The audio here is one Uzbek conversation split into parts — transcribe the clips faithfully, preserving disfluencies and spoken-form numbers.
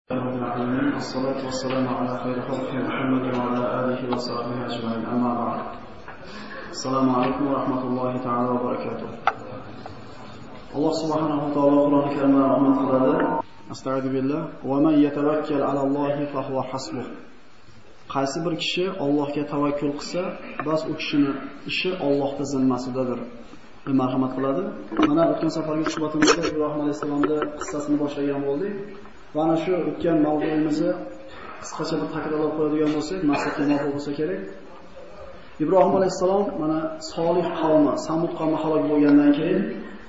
رب العالمين الصلاة والسلام على خير خلق محمد وعلى آله وصحبه أجمعين أما بعد السلام عليكم ورحمة الله تعالى وبركاته الله سبحانه وتعالى قرآن الكريم رحمة الله أستعيذ بالله ومن يتوكل على الله فهو حسبه qaysi bir kishi Allohga tavakkul qilsa, bas u kishining ishi Allohning zimmasidadir. Marhamat qiladi. Mana o'tgan safargi suhbatimizda Ibrohim alayhisolamning qissasini boshlagan bo'ldik. Va ana shu o'tgan mavzuimizni qisqacha bir takrorlab qo'yadigan bo'lsak, maqsadga muvofiq bo'lsa kerak. Ibrohim alayhisalom mana solih qavmi, Samud qavmi halok bo'lgandan keyin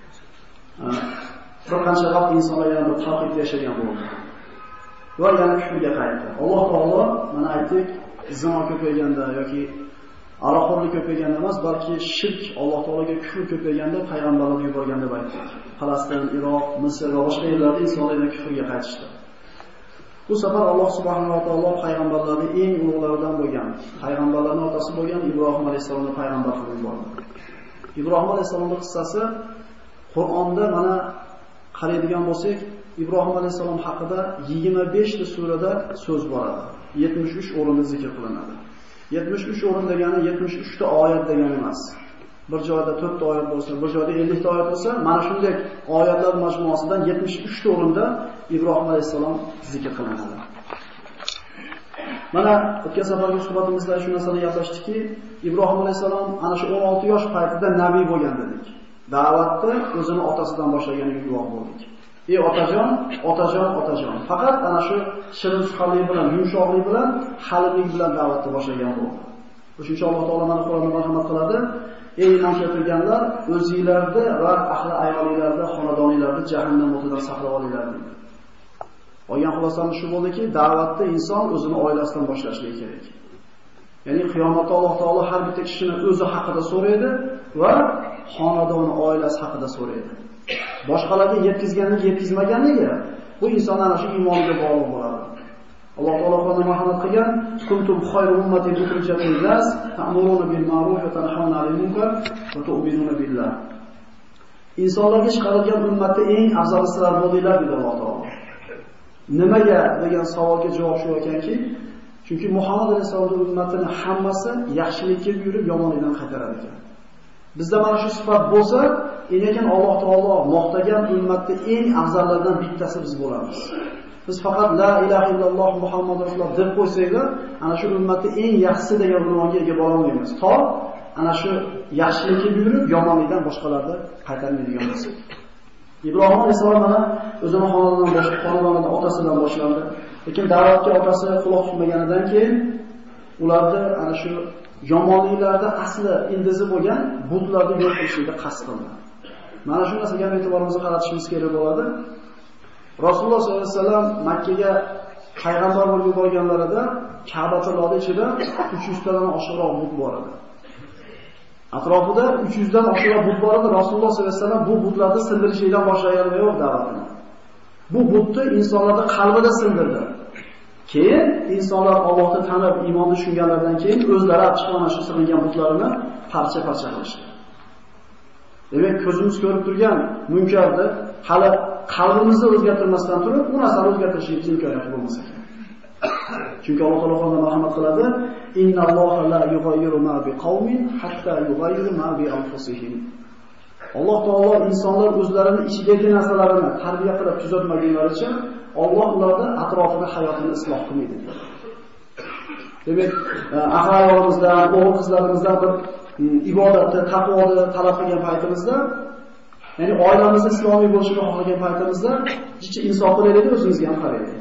bir qancha vaqt insonlar yana bir tavhid yashagan bo'ldi. Va yana kufrga qaytdi. Alloh taolo mana aytdik, zino ko'payganda yoki aroqxo'rlik ko'payganda emas, balki shirk, Alloh taologa kufr ko'payganda payg'ambarlarni yuborgan deb aytdik. Falastin, Iroq, Misr va boshqa yerlarda insonlar kufrga qaytishdi. Bu safar Alloh subhanahu va taolo payg'ambarlarning eng ulug'laridan bo'lgan, payg'ambarlarning otasi bo'lgan Ibrohim alayhisolamni payg'ambar qilib yubordi. Ibrohim alayhisolamning qissasi Qur'onda mana qaraydigan bo'lsak, Ibrohim alayhisalom haqida yigirma besh ta surada so'z boradi. yetmish uch o'rinda zikr qilinadi. yetmish uch o'rin degani yetmish uch ta oyat degani emas. Bir joyda to'rt ta oyat bo'lsa, bir joyda ellik ta oyat bo'lsa, mana shunday oyatlar majmuasidan yetmish uch ta o'rinda Ibrohim alayhisalom zikr qilinadi. Mana o'tgan safargi suhbatimizda shu narsani gaplashdikki, Ibrohim alayhisalom ana shu o'n olti yosh paytida nabiy bo'lgan dedik. Da'vatni o'zini otasidan boshlaganiga guvoh bo'ldik. Ey otajon, otajon, otajon. Faqat ana shu shirin suhbatlik bilan, yumshoqlik bilan, halimlik bilan da'vatni boshlagan bo'ldi. O'shuncha Alloh taolo mana Qur'onda marhamat qiladi. Ey iymon keltirganlar, o'zingizlarni va ahli ayolinglarni, xonadoninglarni jahannam o'tidan saqlab olinglar dedi. Olgan xulosamiz shu bo'ldiki, da'vatni inson o'zini oilasidan boshlashi kerak. Ya'ni qiyomatda Alloh taolo har bitta kishini o'zi haqida so'raydi va xonadoni, oilasi haqida so'raydi. Boshqalarga yetkizganligi, yetkizmaganligi bu inson ana shu iymoniga bog'liq bo'ladi. Alloh taolo Qur'onda marhamat qilgan: "Kuntum khayru ummatin ukhrijat lin-nas, ta'muruna bil ma'ruf va tanhauna 'anil munkar va tu'minuna billah." Insonlarga chiqarilgan ummatda eng afzal sizlar bo'ldinglar dedi Alloh taolo. Nimaga degan savolga javob shu ekanki, chunki Muhammad alayhisolamning ummatining hammasi yaxshilikka buyurib, yomonlikdan qaytarar ekan. Bizda mana shu sifat bo'lsa, lekin Alloh taolo maqtagan ummatda eng afzallardan bittasi biz bo'lamiz. Biz faqat la ilaha illalloh Muhammad rasululloh deb qo'ysanglar, ana shu ummatda eng yaxshisi degan unvonga ega bo'la olmaymiz. To ana shu yaxshilikka buyurib, yomonlikdan boshqalarni qaytarmaydigan bo'lsak. Ibrohim alayhisalom mana o'zini xonadonidan boshqa xonadonidan otasidan boshlandi. Lekin da'vatga otasi quloq tutmaganidan keyin ularni ana shu yomonliklarda asli indizi bo'lgan butlarni yo'q qilishga qasd qildi. Mana shu narsaga e'tiborimizni qaratishimiz kerak bo'ladi. Rasululloh sollallohu alayhi vasallam Makka ga payg'ambar bo'lib yuborganlarida Ka'baning ichida uch yuz tadan oshiqroq but bor edi. Atrofida uch yuz dan oshiqroq but bor edi. Rasululloh sollallohu alayhi vasallam bu butlarni sindirishdan boshlagan yo'q da'vatini. Bu butni insonlarning qalbida sindirdi. Keyin insonlar Allohni tanib, iymonni tushunganlardan keyin o'zlari chiqqan shu silingan butlarini parcha-parcha qilishdi. Demak, ko'zimiz ko'rib turgan munkarni hali qalbimizni o'zgartirmasdan turib, bu narsani o'zgartirishimiz imkoniyati bo'lmasa kerak. Chunki Alloh taolo Qur'onda marhamat qiladi: "Innalloha la yughayyiru ma biqawmin hatta yughayyiru ma bi anfusihim." Alloh taolo insonlar o'zlarining ichidagi narsalarini tarbiya qilib tuzatmagunlaricha Alloh ularning atrofini, hayotini isloh qilmaydi. Demak, ahvolimizdan, o'g'il qizlarimizdan bir ibodatni, taqvoni talab qilgan paytimizda, ya'ni oilamiz islomiy bo'lishini xohlagan paytimizda, jichi insof qilaylik, o'zimizga ham qaraylik.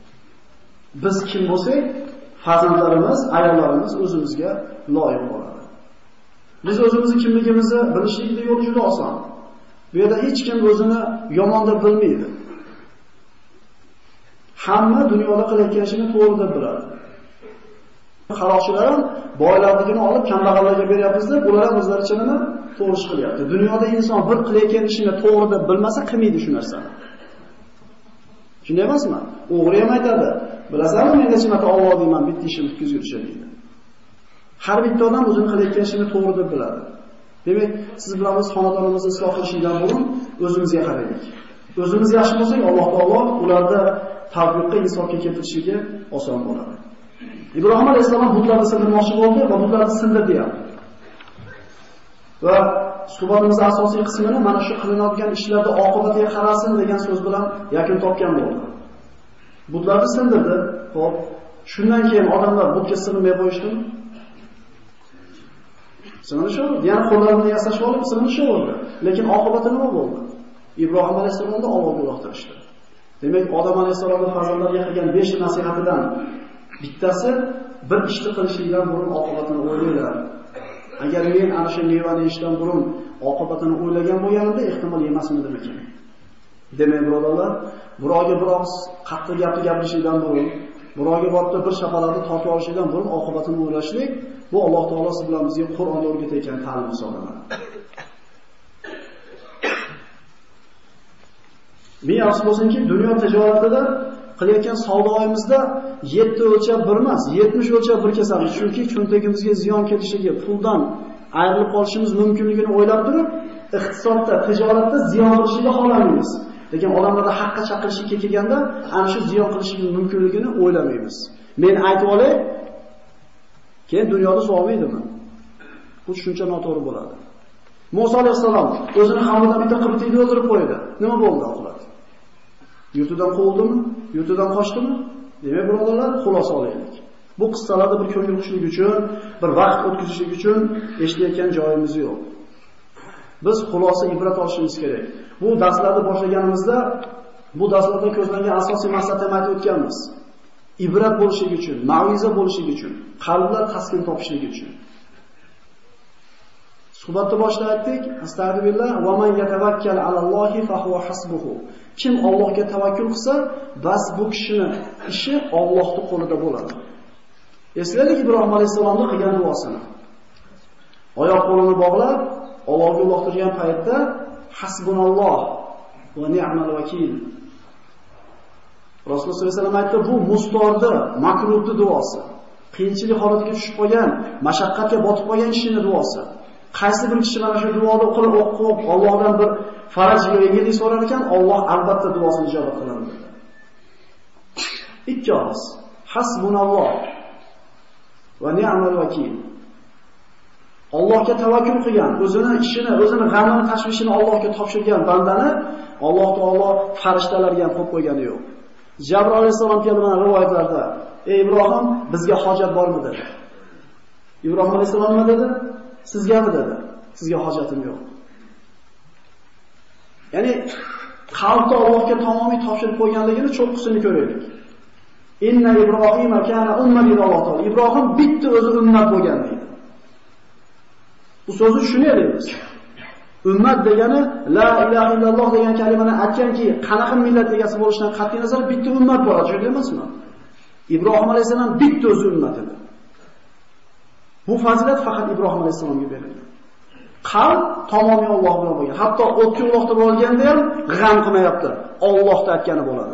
Biz kim bo'lsak, farzandlarimiz, ayollarimiz o'zimizga loyiq bo'ladi. Biz o'zimizni kimligimizni bilishlikning yo'li juda oson. Bu yerda hech kim o'zini yomon deb bilmaydi. Hamma dunyoda qilayotgan ishini to'g'ri deb biladi. Qaroqchilar ham boylarligini olib kambag'allarga beryapmiz deb, ular ham o'zlaricha nima to'g'ri ish qilyapti. Dunyoda inson bir qilayotgan ishini to'g'ri deb bilmasa, qilmaydi shu narsani. Shunday emasmi? O'g'ri ham aytadi: "Bilasanmi, men necha marta Alloh deyman, bitta ishim bitkazib yurishadi" deydi. Har bitta odam o'zining qilayotgan ishini to'g'ri deb biladi. Demak, siz bilan biz xonadonimizni isloh qilishdan burun o'zimizga qaraylik. O'zimiz yaxshi bo'lsak, Alloh taolo ularda tavfiqqa insofga keltirishiga oson bo'ladi. Ibrohim alayhisalom butlarni sindirmoqchi bo'ldi va butlarni sindirdi ham. Va suhbatimizning asosiy qismini mana shu qilinadigan ishlarda oqibatiga qarasin degan so'z bilan yakun topgan bo'ldi. Butlarni sindirdi. Xo'p, shundan keyin odamlar butga sig'inmay qo'yishdimi? Sig'inisholdi. Ya'ni qo'llarini yasashib olib sig'inisholdi. Lekin oqibati nima bo'ldi? Ibrohim alayhisalomni Allohga uloqtirishdi. Demak, Odam alayhisalomning farzandlariga qilgan besh nasihatidan bittasi bir ishni qilishlikdan burun oqibatini o'ylaylar. Agar men ana shu mevani yeyishdan burun oqibatini o'ylagan bo'lganimda ehtimol yemasmidim ekan. Demak, birodarlar, birovga biroz qattiq gapni gapirishdan burun, birovga borib bir shapalaqni tortib olishdan burun oqibatini o'ylashlik bu Alloh taolo siz bilan bizga Qur'onda o'rgatayotgan ta'lim hisoblanadi. Men afsus bo'lsinki, dunyo tijoratida qilayotgan savdoyimizda yetti o'lchab bir emas, yetmish o'lchab bir kesamiz. Chunki cho'ntagimizga ziyon kelishiga, puldan ayrilib qolishimiz mumkinligini o'ylab turib, iqtisodda, tijoratda ziyon qilishiga xohlamaymiz. Lekin odamlarga haqqa chaqirishga kelganda, ana shu ziyon qilishining mumkinligini o'ylamaymiz. Men aytib olay, keyin dunyoda so'ramaydimi? Bu tushuncha noto'g'ri bo'ladi. Musa alayhisalom o'zini qavmidan bitta qibtiyni o'ldirib qo'ydi. Nima bo'ldi oqibat? Yurtidan quvildimi? Yurtidan qochdimi? Demak, birodarlar, xulosa olaylik. Bu qissalarda bir ko'ngil xushlik uchun, bir vaqt o'tkazishlik uchun eshitayotgan joyimiz yo'q. Biz xulosa ibrat olishimiz kerak. Bu darslarni boshlaganimizda bu darslarda ko'zlangan asosiy maqsadni ham aytib o'tganmiz. Ibrat bo'lishligi uchun, ma'viza bo'lishligi uchun, qalblar taskin topishligi uchun. Suhbatda boshida aytdik, astagfirullah va man yatawakkal alallohi fa huwa hasbuhu. Kim Allohga tavakkul qilsa, bas bu kishining ishi Allohning qo'lida bo'ladi. Eslaylik Ibrohim alayhisolamning qilgan duosini. Oyoq qo'lini bog'lab, Allohga uloqtirgan paytda hasbunalloh va ni'mal vakil. Rasululloh sollallohu alayhi vasallam aytdi, bu mustordi, makruhli duosi. Qiyinchilik holatiga tushib qolgan, mashaqqatga botib qolgan kishining duosi. Qaysi bir kishi mana shu duoni o'qib, o'qib, Allohdan bir faraj va yengillik so'rar ekan, Alloh albatta duosini ijobat qiladi. Ikki og'iz. Hasbunalloh va ni'mal vakil. Allohga tavakkul qilgan, o'zini ishini, o'zini g'amini, tashvishini Allohga topshirgan bandani Alloh taolo farishtalarga ham qo'yib qo'ygani yo'q. Jabroil alayhisalom kelgan rivoyatlarda, "Ey Ibrohim, bizga hojat bormi?" dedi. Ibrohim alayhisalom nima dedi? Sizgami dedi. Sizga hojatim yo'q. Ya'ni qalbni Allohga tamomiy topshirib qo'yganligini cho'qqisini ko'raylik. Inna Ibrohima kana umman lillahi. Ibrohim bitta o'zi ummat bo'lgan deydi. Bu so'zni tushunaylik biz. Ummat degani la ilaha illalloh degan kalimani aytganki, qanaqa millat egasi bo'lishidan qat'iy nazar bitta ummat bo'ladi, shunday emasmi? Ibrohim alayhisalom bitta o'zi ummat edi. Bu fazilat faqat Ibrohim alayhisalomga berilgan. Qalb tamomiy Alloh bilan bo'lgan. Hatto o'tga uloqtirib olganda ham g'am qilmayapti. Allohda aytgani bo'ladi.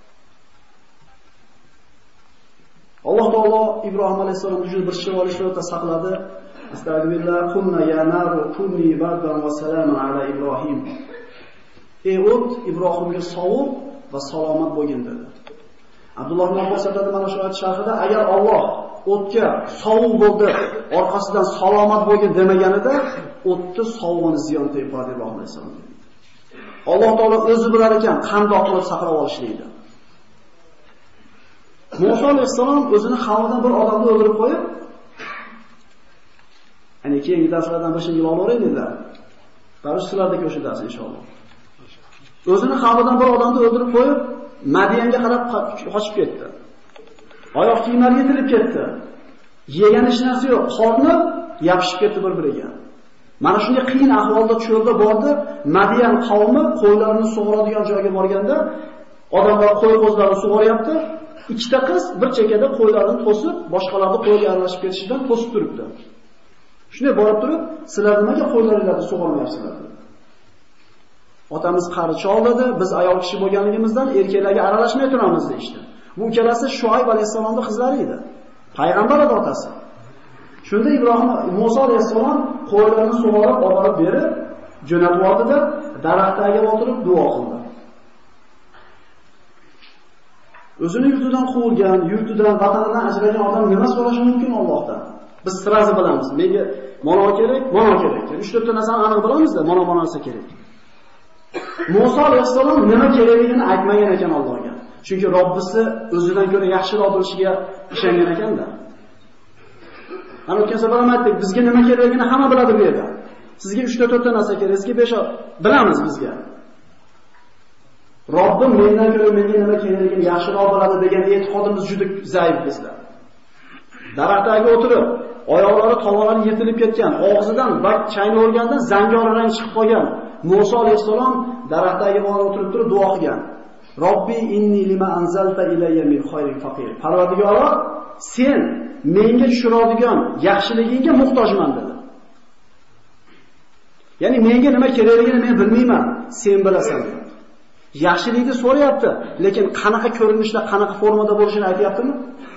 Alloh taolo Ibrohim alayhisalomni juda bir shivoli shivota saqladi. Astagfirullah, kunna ya naru kunni bardan va salaman ala Ibrohim. Ey o't, Ibrohimga sovuq va salomat bo'lgin dedi. Abdulloh ibn Abbos aytadi mana shu oyat sharhida, agar Alloh o'tga sovuq bo'ldi, orqasidan salomat bo'lgin demaganida, o'tni sovug'ini ziyon tegadi Ibrohim alayhisalom. Alloh taolo o'zi bilar ekan, qandoq qilib saqlab olishlaydi. Musa alayhisalom o'zini qavmidan bir odamni o'ldirib qo'yib, ya'ni keyingi darslardan bir shingil olaverayliklar. Qarashchilardagi o'sha dars inshaalloh. O'zini qavmidan bir odamni o'ldirib qo'yib, Madiyanga qarab qochib ketdi. Oyoq kiyimlari yetilib ketdi. Yegan hech narsa yo'q, qorni yopishib ketdi bir-biriga. Mana shunday qiyin ahvolda cho'lda bordi, Madiyan qavmi qo'ylarini sug'oradigan joyga borganda, odamlar qo'y qo'zlarini sug'oryapti. Ikkita qiz bir chekada qo'ylarni to'sib, boshqalarni qo'yga aralashib ketishidan to'sib turibdi. Shunday borib turib, sizlar nimaga qo'ylaringizni sug'ormayapsizlar? Otamiz qari choldi, biz ayol kishi bo'lganligimizdan erkaklarga aralashmay turamiz deydi. Bu ikkalasi Shuayb alayhisolamning qizlari edi. Payg'ambar otasi. Shunda Ibrohim Musa alayhisalom qo'ylarini sug'orib olib berib, jo'natib oldi-da, daraxtga o'tirib duo qildi. O'zini yurtidan quvilgan, yurtidan, vatanidan ajragan odam nima so'rashi mumkin Allohdan? Biz sirazi bilamiz. Menga mana kerak, mana kerak. uch to'rt ta narsani aniq bilamiz-da, mana mana narsa kerak. Musa alayhisalom nima kerakligini aytmagan ekan Allohga. Chunki Robbisi o'zidan ko'ra yaxshiroq bilishiga ishongan ekanda. Ana o'tgan safar ham aytdik, bizga nima kerakligini hamma biladi bu yerda. Sizga uch to'rt ta narsa kerak, sizga besh bilamiz bizga. Robbim mendan ko'ra menga nima kerakligini yaxshiroq biladi degan e'tiqodimiz juda zaif bizda. Daraxtga o'tirib, oyoqlari tomonlari yetilib ketgan, og'zidan bak chayni o'rgandan zangori rang chiqib qolgan Musa alayhisalom daraxtga borib o'tirib turib duo qilgan. Robbi inni lima anzalta ilayya min khayrin faqir. Parvardigoro, sen menga tushiradigan yaxshiligingga muhtojman dedi. Ya'ni menga nima kerakligini men bilmayman, sen bilasan. Yaxshilikni so'rayapti, lekin qanaqa ko'rinishda, qanaqa formada bo'lishini aytayaptimi?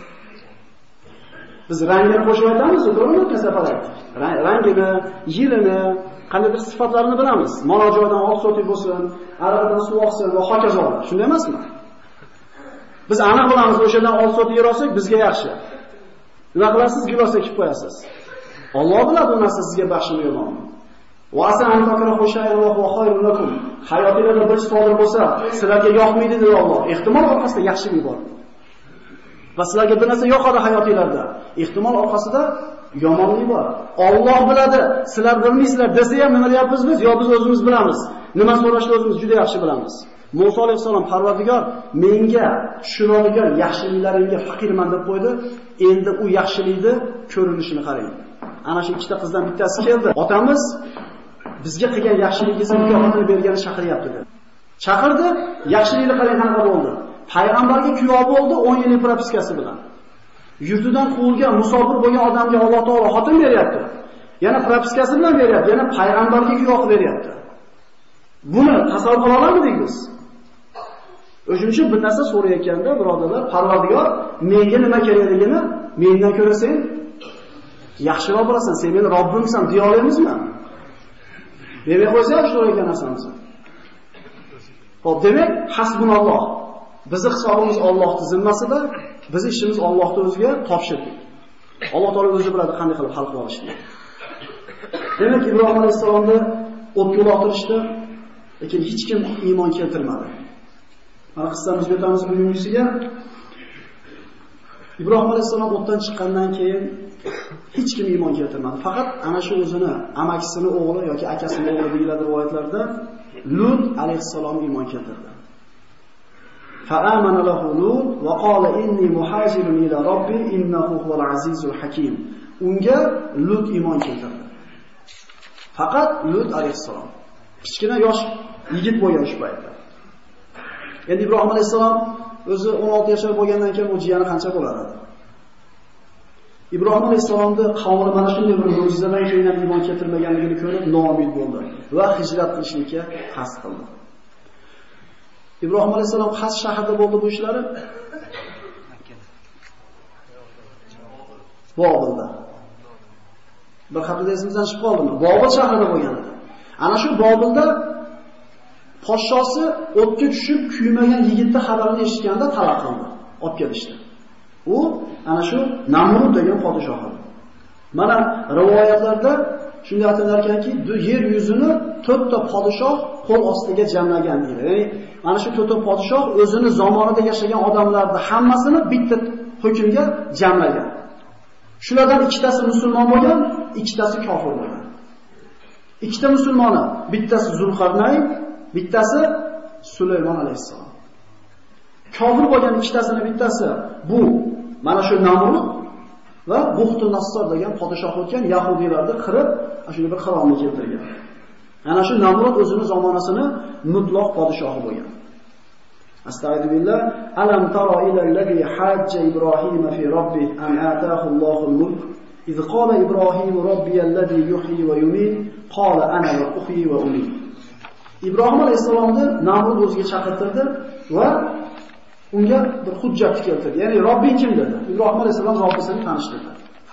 Biz rangini qo'shib aytamiz, to'g'rimi? Kasafat aytdik. Rangini, yilini, qandaydir sifatlarini bilamiz. Mana joydan oq so'ti bo'lsin, aradan suv oqsin va hokazo. Shunday emasmi? Biz aniq bilamiz, o'shadan oq so'ti yer olsak bizga yaxshi. Nima qilasiz? Gilos ekib qo'yasiz. Alloh biladi u narsa sizga baxshimi yo'qmi. Va asan antakra xo'shayalloh va xayrun lakum. Hayotingizda bir sodir bo'lsa, sizlarga yoqmaydi dedi Alloh. Ehtimol orqasida yaxshilik bor. Va sizlarga bir narsa yoqadi hayotingizda. Ehtimol orqasida yomonlik bor. Alloh biladi. Sizlar bilmaysizlar desa ham nima deyapmiz biz? Yo biz o'zimiz bilamiz. Nima so'rashni o'zimiz juda yaxshi bilamiz. Musa alayhisalom Parvardigor menga tushiradigan yaxshiliklaringga faqirman deb qo'ydi. Endi u yaxshilikni ko'rinishini qarang. Ana shu ikkita qizdan bittasi keldi. Otamiz bizga qilgan yaxshiligingizni mukofotini bergani chaqiryapti dedi. Chaqirdi, yaxshilikni qarang qanaqa bo'ldi. Payg'ambarga kuyov bo'ldi o'n yillik propiskasi bilan. Yurtidan quvilgan, musofir bo'lgan odamga Alloh taolo xotin beryapti. Yana propiskasi bilan beryapti, yana payg'ambarga kuyov beryapti. Buni tasavvur qila olamidik biz? O'shuning uchun bir narsa so'rayotganda, birodarlar, Parvardigor menga nima kerakligini mendan ko'ra sen yaxshiroq bilasan, sen meni Robbimsan deya olamizmi? Demay qo'ysak so'ragan narsamiz. Xo'p, demak, hasbunalloh. Bizning hisobimiz Allohning zimmasida, biz ishimiz Allohning o'ziga topshirdik. Alloh taolo o'zi biladi qanday qilib hal qila olishni. Demak, Ibrohim alayhisalomni o'tga uloqtirishdi, lekin hech kim iymon keltirmadi. Mana qissamizga o'tamiz bugungisiga. Ibrohim alayhisalom o'tdan chiqqandan keyin hech kim iymon keltirmadi. Faqat ana shu o'zini amakisini o'g'li yoki akasini o'g'li deyiladi rivoyatlarda Lut alayhisalom iymon keltirdi. Fa'amana lahu Lut va qala inni muhajirun ila robbi innahu huval azizul hakim. Unga Lut iymon keltirdi. Faqat Lut alayhisalom. Kichkina yosh yigit bo'lgan shu paytda. Endi Ibrohim alayhisalom o'zi o'n olti yoshar bo'lgandan keyin u jiyani qancha bo'lar edi? Ibrohim alayhisalomning qavmi mana shunday bir mo'jizadan keyin ham iymon keltirmaganligini ko'rib noumid bo'ldi va hijrat qilishga qasd qildi. Ibrohim alayhisalom qaysi shaharda bo'ldi bu ishlari? Bobilda. Bir haftada esimizdan chiqib qoldimi? Bobil shahrida bo'lgan edi. Ana shu Bobilda podshosi o'tga tushib kuymagan yigitning xabarini eshitganda talab qildi. Olib kelishdi. U ana shu Namrud degan podshoh edi. Mana rivoyatlarda shunday aytilar ekanki, yer yuzini to'rtta podshoh qo'l ostiga jamlagan deydi. Ya'ni mana shu to'rtta podshoh o'zini zamonida yashagan odamlarni hammasini bitta hukmga jamlagan. Shulardan ikkitasi musulmon bo'lgan, ikkitasi kofir bo'lgan. Ikkita musulmoni, bittasi Zulqarnayn, bittasi Sulaymon alayhisalom. Kofir bo'lgan ikkitasini bittasi bu mana shu Namrud va Buxtu Nassor degan podshoh o'tgan yahudiylarni qirib, shunday bir qirolni keltirgan. Ana shu Namrud o'zining zamonasini mutlaq podshohi bo'lgan. Astagfirullah. Alam tara ila allazi hajja Ibrohim fi robbih an ataahu Allohul mulk. إذ قال إبراهيم ربي الذي يحيي ويميت قال أنا أحيي وأميت. Ibrohim alayhisalomni Namrud o'ziga chaqirtirdi va unga bir hujjat keltirdi. Ya'ni Robbing kim dedi. Ibrohim alayhisalom Robbisini tanishtirdi.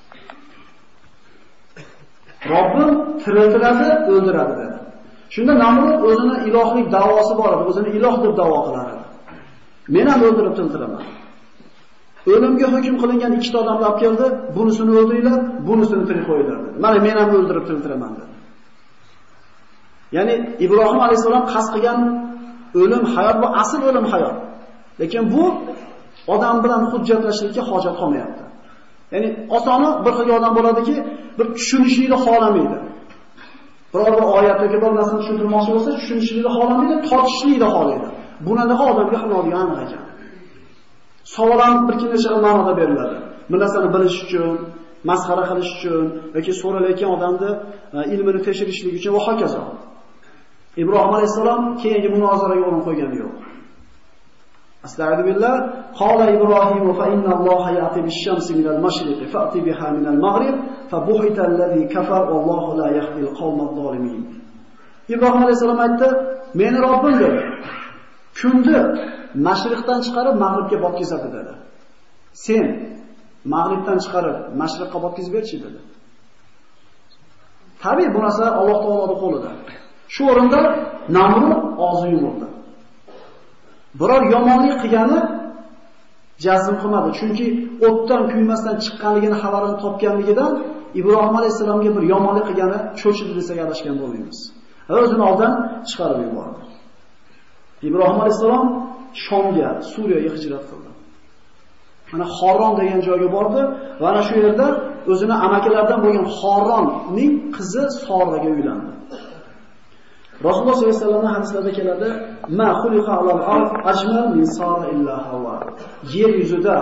Robbim tiriltiradi, o'ldiradi dedi. Shunda Namrud o'zini ilohlik da'vosi bor edi, o'zini iloh deb da'vo qilar edi. Men ham o'ldirib tiltiraman. O'limga hukm qilingan ikkita odamni olib keldi, bunisini o'ldiringlar, bunisini tirik qo'yinglar dedi. Mana men ham o'ldirib tiltiraman dedi. Ya'ni Ibrohim alayhisalom qasd qilgan o'lim hayot bu asl o'lim hayot. Lekin bu odam bilan hujjatlashishga hojat qolmayapti. Ya'ni osoni bir xil odam bo'ladiki, bir tushunishlikni xohlamaydi. Biror bir oyat yoki bir narsani tushuntirmoqchi bo'lsa, tushunishlikni xohlamaydi, tortishlikni xohlaydi. Bunaqa odamga xilodiga aniq ekan. Savollar bir necha ma'noda beriladi. Bir narsani bilish uchun, masxara qilish uchun yoki so'ralayotgan odamni ilmini tekshirishlik uchun va hokazo. Ibrohim alayhisalom keyingi munozaraga o'rin qo'ygani yo'q. Astagfiru billah. Qala Ibrohim fa inna Alloha ya'ti bish-shamsi minal mashriqi fa'ti biha minal maghrib fa buhita allazi kafar wallohu la yahdi al-qawmaz zolimin. Ibrohim alayhisalom aytdi, "Meni Robbim dedi. Kunni mashriqdan chiqarib mag'ribga botkizadi" dedi. "Sen mag'ribdan chiqarib mashriqqa botkizib berchi" dedi. Tabiiy bu narsa Alloh taoloning qo'lida. Shu o'rinda Namrud og'zi yumurdi. Biror yomonlik qilgani jazm qilmadi, chunki o'tdan kuymasdan chiqqanligini xabarini topganligidan Ibrohim alayhisalomga bir yomonlik qilgani cho'chidi desak adashgan bo'lmaymiz. O'zini oldan chiqarib yubordi. Ibrohim alayhisalom Shomga, Suriyaga hijrat qildi. Mana Xoron degan joyga bordi va ana shu yerda o'zini amakilaridan bo'lgan Xoronning qizi Soraga uylandi. Rasululloh sollallohu alayhi vasallamning hadislarida keladi, "Ma xuliqa alal ard ajmal min Sara illa Hawwa." Yer yuzida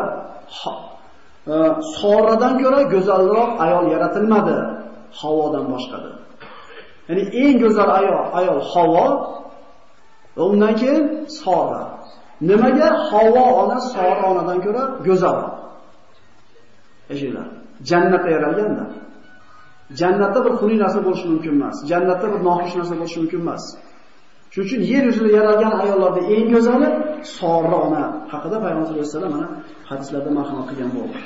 Soradan ko'ra go'zalroq ayol yaratilmadi, Havodan boshqadir. Ya'ni eng go'zal ayol ayol Havo, va undan keyin Sora. Nimaga Havo ona Sora onadan ko'ra go'zalroq? Eshitlar. Jannatda yaralganda. Jannatda bir xunuk narsa bo'lishi mumkin emas. Jannatda bir noxush narsa bo'lishi mumkin emas. Shuning uchun yer yuzida yaralgan ayollarda eng go'zali Sora ona haqida Payg'ambar sollallohu alayhi vasallam mana hadislarda marhamat qilgan bo'ldi.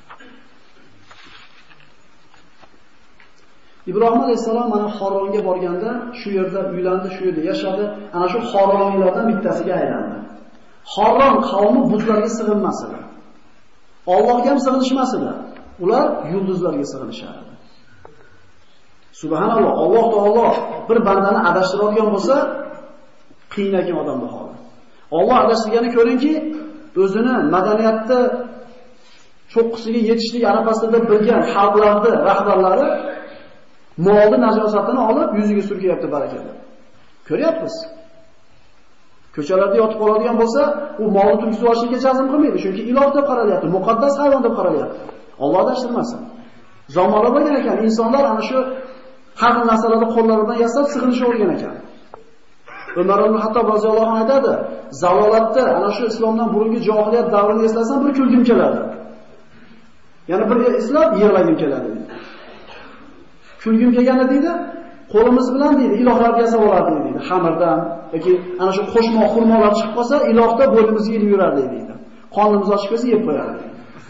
Ibrohim alayhisalom mana Xoronga borganda shu yerda uylandi, shu yerda yashadi. Ana shu Xoroniylardan bittasiga aylandi. Xoron qavmi butlarga sig'inmas edi. Allohga ham sig'inishmas edi. Ular yulduzlarga sig'inishardi. Subhanalloh, Alloh taolo bir bandani adashtiradigan bo'lsa, qiynagan odamni holi. Alloh adashtirganini ko'ringki, o'zini madaniyatda cho'qqisiga yetishlik arafasida bilgan xalqlarning rahbarlari molni najosatini olib yuziga surkayapti barakalla. Ko'ryapmiz. Ko'chalarda yotib qoladigan bo'lsa, u molni turkisi olishga jazm qilmaydi, chunki iloh deb qaralyapti, muqaddas hayvon deb qaralyapti. Alloh adashtirmasin. Zamonlar bo'lgan ekan, insonlar ana shu har xil narsalarni qo'llari bilan yasab sig'inishga o'rgan ekan. Umar ibn Hattob roziyallohu anhu aytadi, zalolatda ana shu islomdan burungi johiliyat davrini eslasam bir kulgim keladi. Yana bir eslab yig'lagim keladi deydi. Kulgim kelganda deydi, qo'limiz bilan deydi, ilohlarni yasab olardik deydi, xamirdan yoki ana shu qo'shmoq xurmolar chiqib qolsa, ilohda bo'limizga ilib yurardik deydi. Qonimiz ochib kelsa yeb qo'yardik.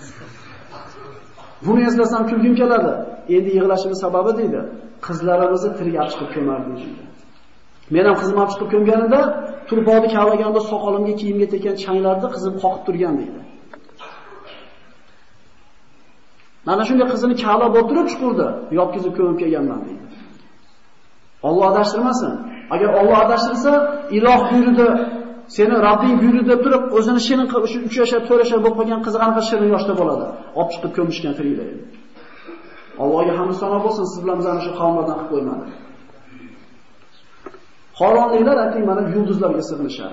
Buni eslasam kulgim keladi. Endi yig'lashimiz sababi deydi, qizlarimizni tirik olib chiqib ko'mardik deydi. Men ham qizim olib chiqib ko'mganida, turpoqni kavlaganda soqolimga, kiyimga tekkan changlarni qizim qoqib turgan deydi. Mana shunday qizini kavlab o'tirib chuqurdi, yopkizib ko'mib kelganman deydi. Alloh adashtirmasin. Agar Alloh adashtirsa, iloh buyurdi, seni Robbing buyurdi deb turib, o'zini shirin qilib, uch yashar, to'rt yashar bo'lib qolgan qiz qanaqa shirin yoshda bo'ladi. Olib chiqib ko'mishgan tiriklar. Allohga hamd sano bo'lsin, siz bilan biz ana shu qavmlardan qilib qo'ymadi. Xoronliklar ayting mana yulduzlarga sig'inishadi.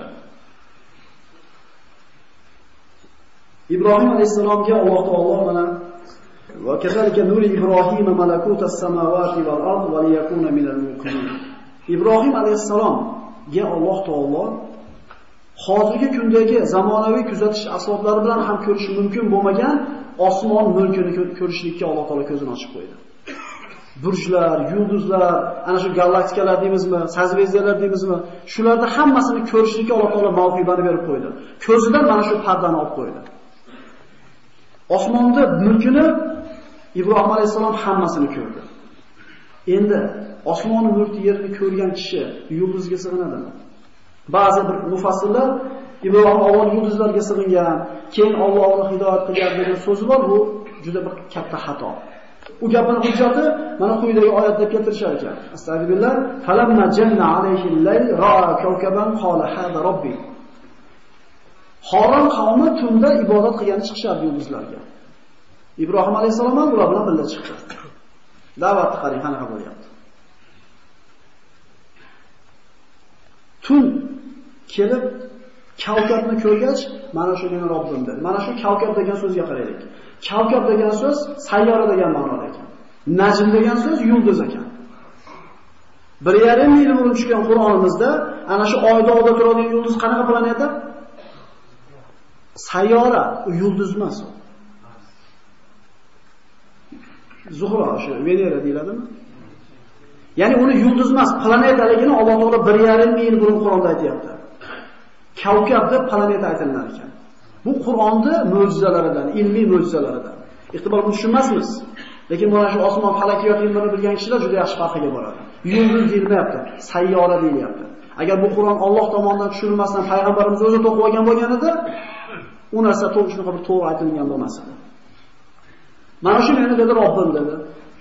Ibrohim alayhisalomga Alloh taolo mana va kazalika nuri Ibrohim malakutas samawati val ard va liyakuna minal muqinin. Ibrohim alayhisalomga Alloh taolo hozirgi kundagi zamonaviy kuzatish asboblari bilan ham ko'rish mumkin bo'lmagan osmon mulkini ko'rishlikka Alloh taolo ko'zini ochib qo'ydi. Burjlar, yulduzlar, ana shu galaktikalar deymizmi, sazveziyalar deymizmi, shularda hammasini ko'rishlikka Alloh taolo mavhibani berib qo'ydi. Ko'zidan mana shu pardani olib qo'ydi. Osmonda mulkini Ibrohim alayhisalom hammasini ko'rdi. Endi osmonni mulk yerini ko'rgan kishi yulduzga sig'inadimi? Ba'zi bir mufassirlar Ibrohim avval yulduzlarga sig'ingan, keyin Allohni hidoyat qilgan degan so'zi bor, bu juda bir katta xato. U gapning hujjati mana quyidagi oyatda keltirishar ekan. Astagfirullah, falamma janna alayhi al-layl ra'a kawkaban qala hada robbi. Xoron qavmi tunda ibodat qilgani chiqishardi yulduzlarga. Ibrohim alayhisalom ham ular bilan birga chiqdi. Da'vat qarang qanaqa bo'lyapti. Tun kelib kavkabni ko'rgach, mana shu meni Robbim dedi. Mana shu kavkab degan so'zga qaraylik. Kavkab degan so'z sayyora degan ma'noda ekan. Najm degan so'z yulduz ekan. bir yarim yil burun tushgan Qur'onimizda ana shu oyda oyda turadigan yulduz qanaqa planeta? Sayyora, u yulduz emas u. Zuhra, o'sha Venera deyiladimi? Ya'ni uni yulduz emas, planetaligini Alloh taolo bir yarim yil burun Qur'onda aytayapti. Kavkab deb planeta aytilgan ekan. Bu Qur'onning mo'jizalaridan, ilmiy mo'jizalaridan. Ehtimol buni tushunmasmiz. Lekin mana shu osmon falakiyot ilmini bilgan kishilar juda yaxshi farqiga boradi. Yulduz deyilmayapti, sayyora deyilyapti. Agar bu Qur'on Alloh tomonidan tushirilmasdan payg'ambarimiz o'zi to'qib olgan bo'lganida, u narsa to'g'ri shunaqa bir to'g'ri aytilgan bo'lmas edi. Mana shu meni dedi Robbim dedi.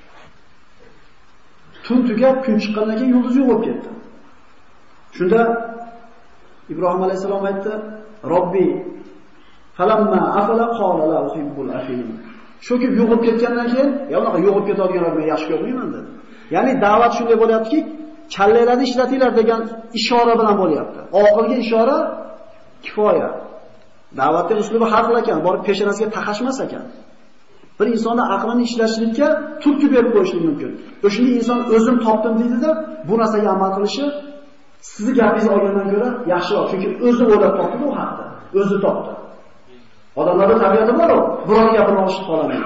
Tun tugab kun chiqqandan keyin yulduz yo'q bo'lib ketdi. Shunda Ibrohim alayhisalom aytdi: "Robbi falamma afala qala la uhibbul afilin." Shu kim yo'qib ketgandan keyin, "Ya unaqa yo'qib ketadiganlar men yaxshi ko'rmayman" dedi. Ya'ni da'vat shunday bo'lyaptiki, kallaylarni ishlatinglar degan ishora bilan bo'lyapti. Oxirgi ishora kifoya. Da'vatning uslubi har xil ekan, borib peshonasiga taqashmas ekan. Bir insonni aqlini ishlashlikka turtki berib qo'yishlik mumkin. O'shanda inson o'zim topdim deydi-da, bu narsaga amal qilishi sizni gapingizni olgandan ko'ra yaxshiroq, chunki o'zi o'ylab topdi bu haqda, o'zi topdi. Odamlarning tabiati bor-ku, birovning gapini olishib qolamaydi.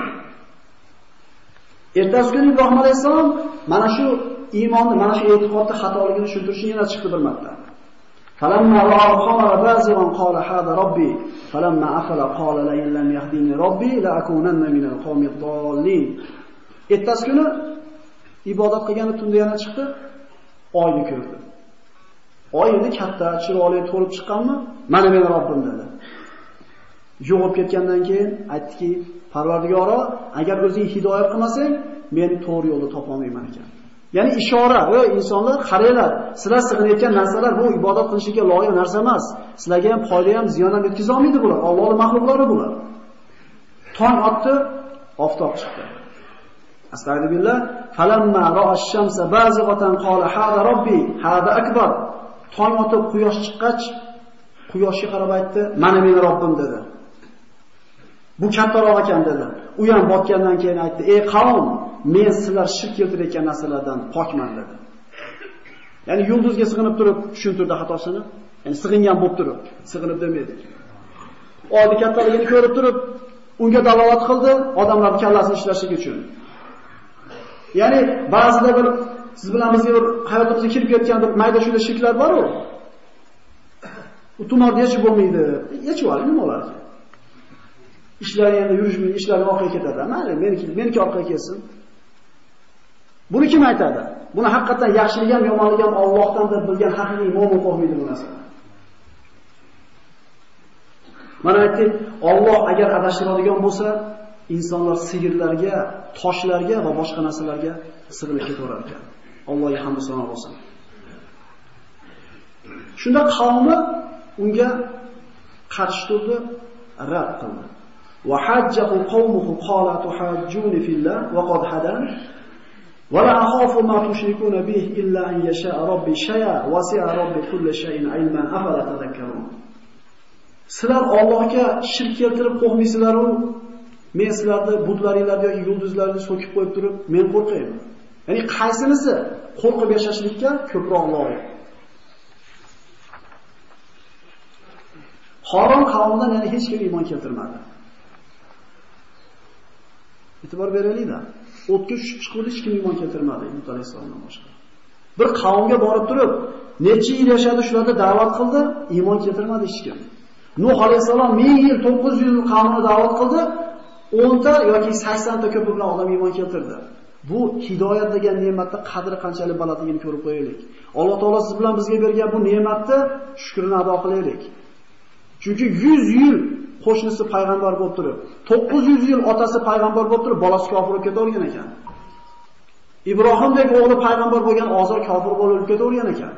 Ertasi kuni Ibrohim alayhisalom mana shu iymonni, mana shu e'tiqodni xatoligini tushuntirishga yana chiqdi bir marta. Falamma ra'a al-qamara bazigan qala hada robbi falamma afala qala la in lam yahdini robbi la akunanna min al-qawmi ad-dallin. Ertasi kuni ibodat qilgani tunda yana chiqdi, oyni ko'rdi. Oy endi katta, chiroyli to'lib chiqqanmi? Mana meni Robbim dedi. Yo'qib ketgandan keyin aytdiki, Parvardigoro, agar o'zing hidoyat qilmasang, men to'g'ri yo'lni topa olmayman ekan. Ya'ni ishora, ey insonlar, qaranglar, sizlar sig'inayotgan narsalar bu ibodat qilishga loyiq narsa emas. Sizlarga ham foyda ham, ziyon ham yetkiza olmaydi bular. Allohning mahluqlari bular. Tong otdi, oftob chiqdi. Astagfirullah, falamma ra'a ash-shamsa bazighatan qala hada robbi, hada akbar. Tong otib quyosh chiqqach, quyoshga qarab aytdi, "Mana meni Robbim" dedi. Bu kattaroq ekan dedi. U ham botgandan keyin aytdi: "Ey qavm, men sizlar shirk keltirayotgan narsalardan pokman" dedi. Ya'ni yulduzga sig'inib turib tushuntirdi xatosini. Ya'ni sig'ingan bo'lib turib, sig'inib demadi. Oyni kattaligini ko'rib turib, unga dalolat qildi, odamlar kallasini ishlashligi uchun. Ya'ni ba'zida bir siz bilan bizga bir hayotimizga kirib ketgan bir mayda-shuyda shirklar bor-ku. U tumorda yechib bo'lmaydi. Yechib oling, nima bo'ladi? Ishlari endi yurishmaydi, ishlari orqaga ketadi. Mayli, meniki, meniki orqaga kelsin. Buni kim aytadi? Buni haqiqatan yaxshilik ham, yomonlik ham Allohdan deb bilgan haqiqiy mo'min qo'ymaydi bu narsani. Mana aytdik, Alloh agar adashtiradigan bo'lsa, insonlar sigirlarga, toshlarga va boshqa narsalarga sig'inib ketaverar ekan. Allohga hamd va sano bo'lsin. Shunda qavmi unga qarshi turdi, rad qildi. Wa hajjahu qawmuhu qala tuhajjuni fillah wa qad hadan wa la akhafu ma tushrikuna bihi illa an yasha'a rabbi shay'a wasi'a rabbi kulli shay'in ilman afala tadhakkarun. Sizlar Allohga shirk keltirib qo'ymaysizlar-ku, men sizlarni butlaringlarni yoki yulduzlarni so'kib qo'yib turib, men qo'rqayman. Ya'ni qaysinisi qo'rqib yashashlikka ko'proq loyiq? Xoron qavmidan yana hech kim iymon keltirmadi. E'tibor beraylik-da. O'tga chiqib hech kim iymon keltirmadi Ibn alayhisolamdan boshqa. Bir qavmga borib turib, necha yil yashadi, shularga da'vat qildi, iymon keltirmadi hech kim. Nuh alayhisalom ming yil, to'qqiz yuz yil qavmini da'vat qildi, o'n ta yoki sakson ta ko'p bilan odam iymon keltirdi. Bu hidoyat degan ne'matni qadri qanchalik balandligini ko'rib qo'yaylik. Alloh taolo siz bilan bizga bergan bu ne'matni shukrini ado qilaylik. Chunki yuz yil qo'shnisi payg'ambar bo'lib turib, to'qqiz yuz yil otasi payg'ambar bo'lib turib, bolasi kofir bo'lib ketavergan ekan. Ibrohimdek o'g'li payg'ambar bo'lgan Ozor kofir bo'lib o'lib ketavergan ekan.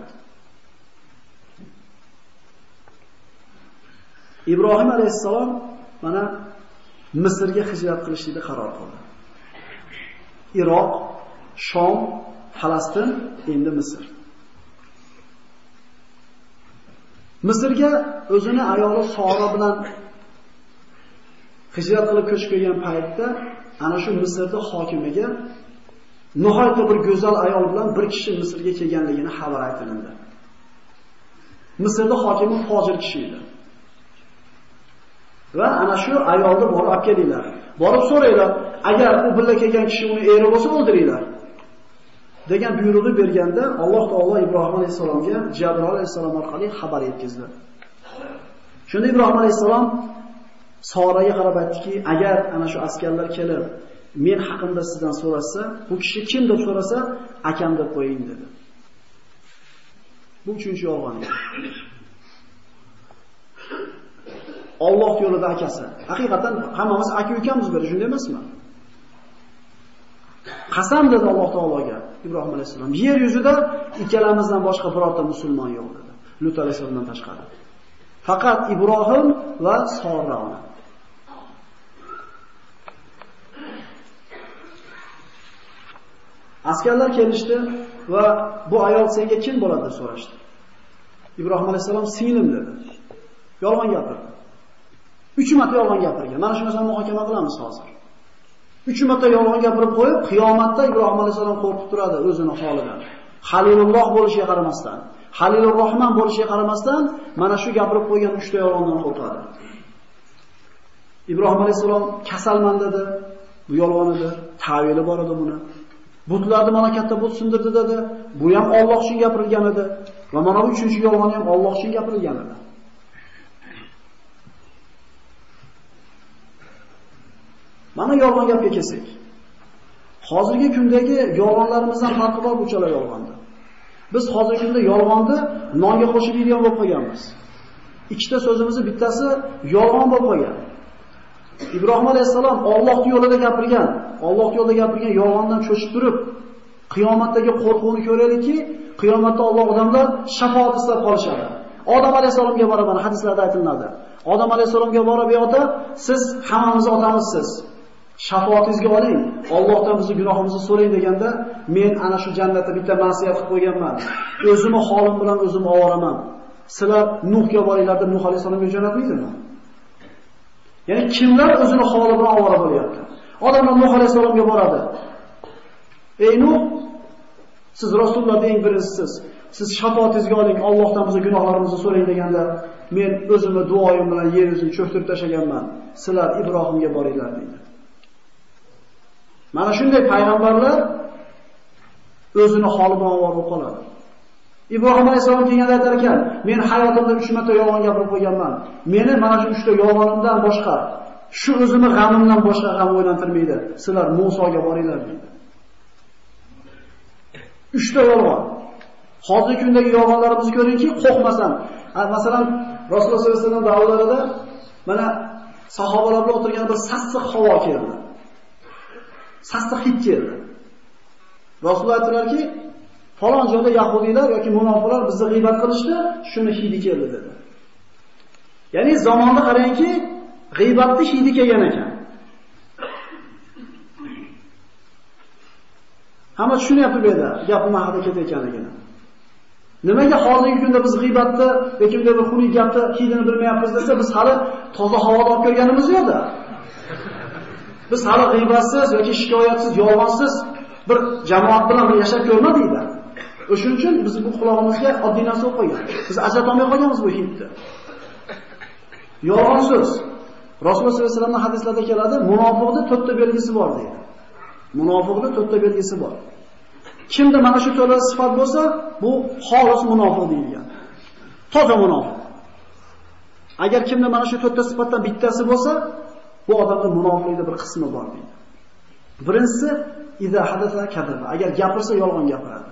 Ibrohim alayhissalom mana Misrga hijrat qilishlikni qaror qildi. Iroq, Shom, Falastin, endi Misr. Misrga o'zini ayoli Sora bilan hijrat qilib ko'chib kelgan paytda ana shu Misrda hokimiga nihoyatda bir go'zal ayol bilan bir kishi Misrga kelganligini xabar aytildi. Misrda hokimi fojir kishi edi. Va ana shu ayolni borib olib kelinglar. Borib so'raylar, agar u bilan kelgan kishi uni eri bo'lsa o'ldiringlar. degan buyruqni berganda Alloh taolo Ibrohim alayhisalomga Jabroil alayhisalom orqali xabar yetkazdi. Shunda Ibrohim alayhisalom Soraga qarab aytdiki, agar ana shu askarlar kelib men haqimda sizdan so'rasa, bu kishi kim deb so'rasa, akam deb qo'ying dedi. Bu uchinchi yolg'on edi. Alloh yo'lida akasi. Haqiqatan hammamiz aka-ukamiz beri, shunday emasmi? Qasam dedi Alloh taologa Ibrohim alayhisalom. Yer yuzida ikkalamizdan boshqa birorta musulmon yo'q dedi. Lut alayhisalomdan tashqari. Faqat Ibrohim va Sora ona. Askarlar kelishdi va bu ayol senga kim bo'ladi deb so'rashdi. Ibrohim alayhisalom singlim dedi. Yolg'on gapirdi. uch marta yolg'on gapirgan. Mana shu narsani muhokama qilamiz hozir. uch marta yolg'on gapirib qo'yib, qiyomatda Ibrohim alayhisalom qo'rqib turadi o'zini holidan. Halilulloh bo'lishiga qaramasdan, Halilur Rahman bo'lishiga qaramasdan, mana shu gapirib qo'ygan uchta yolg'ondan qo'rqadi. Ibrohim alayhisalom kasalman dedi. Bu yolg'on edi, ta'vili bor edi buni. Butlarni mamlakatda but sindirdi dedi. Bu ham Alloh uchun gapirilgan edi. Va mana bu uchinchi yolg'on ham Alloh uchun gapirilgan edi. Mana yolg'on gapga kelsak. Hozirgi kundagi yolg'onlarimizdan farqi bor bu chala yolg'onda. Biz hozirgi kunda yolg'onni nonga qo'shib yeydigan bo'lib qolganmiz. Ikkita so'zimizni bittasi yolg'on bo'lib qolgan. Ibrohim alayhisalom Alloh yo'lida gapirgan, Alloh yo'lida gapirgan yolg'ondan cho'chib turib, qiyomatdagi qo'rquvni ko'raylikki, qiyomatda Alloh odamlar shafoat istab qolishadi. Odam alayhisalomga borib mana hadislarda aytiladi. Odam alayhisalomga borib, "Ey ota, siz hammamizni otamizsiz. Shafootingizga oling, Allohdan bizning gunohimizni so'rang" deganda, men ana shu jannatda bitta ma'siyat qilib qo'yganman. O'zimni holim bilan o'zim ovoraman. Sizlar Nuhga boringlar deb Nuh alayhisalomga jo'natmaydimi? Ya'ni kimlar o'zini holi bilan ovora bo'lyapti? Odamlar Nuh alayhisalomga boradi. "Ey Nuh, siz rasullarning eng birinchisiz. Siz shafootingizga oling, Allohdan bizning gunohlarimizni so'rang" deganda, men o'zimni duoyim bilan yer yuzini cho'ktirib tashlaganman. Sizlar Ibrohimga boringlar deydi. Mana shunday payg'ambarlar o'zini holi bilan ovora bo'lib qoladi. Ibrohim alayhisalom kelganda aytar ekan, men hayotimda uch marta yolg'on gapirib qo'yganman. Meni mana shu uchta yolg'onimdan boshqa, shu o'zimni g'amimdan boshqa g'am o'ylantirmaydi. Sizlar Musoga boringlar deydi. Uchta yolg'on. Hozirgi kundagi yolg'onlarimizni ko'ringki, qo'rqmasam. Masalan, Rasululloh sollallohu alayhi vasallam davrlarida mana sahobalar bilan o'tirgan bir sassiq havo keldi. Sassiq hid keldi. Rasululloh aytdilarki, falon joyda yahudiylar yoki munofiqlar bizni g'iybat qilishdi, shuni hidi keldi dedi. Ya'ni zamonda qarangki, g'iybatning hidi kelgan ekan. Hamma tushunyapti bu yerda, gapning haqida ketayotganligini. Nimaga hozirgi kunda biz g'iybatni yoki bir xunuk gapni hidini bilmayapmiz desa, biz hali toza havoda olib ko'rganimiz yo'q-da. Biz hali g'iybatsiz yoki shikoyatsiz, yolg'onsiz bir jamoat bilan yashab ko'rmadik-da. O'shuning uchun biz bu quloqimizga oddiy narsa o'qib qo'ygan. Biz ajrata olmay qolganmiz bu hidni. Yolg'on so'z. Rasululloh sollallohu alayhi vasallamning hadislarida keladi, munofiqning to'rtta belgisi bor deydi. Munofiqning to'rtta belgisi bor. Kimda mana shu to'rtta sifat bo'lsa, bu xolis munofiq deyilgan. Toza munofiq. Agar kimda mana shu to'rtta sifatdan bittasi bo'lsa, bu odamda munofiqlikning bir qismi bor deydi. Birinchisi iza hadatha kadaba. Agar gapirsa yolg'on gapiradi.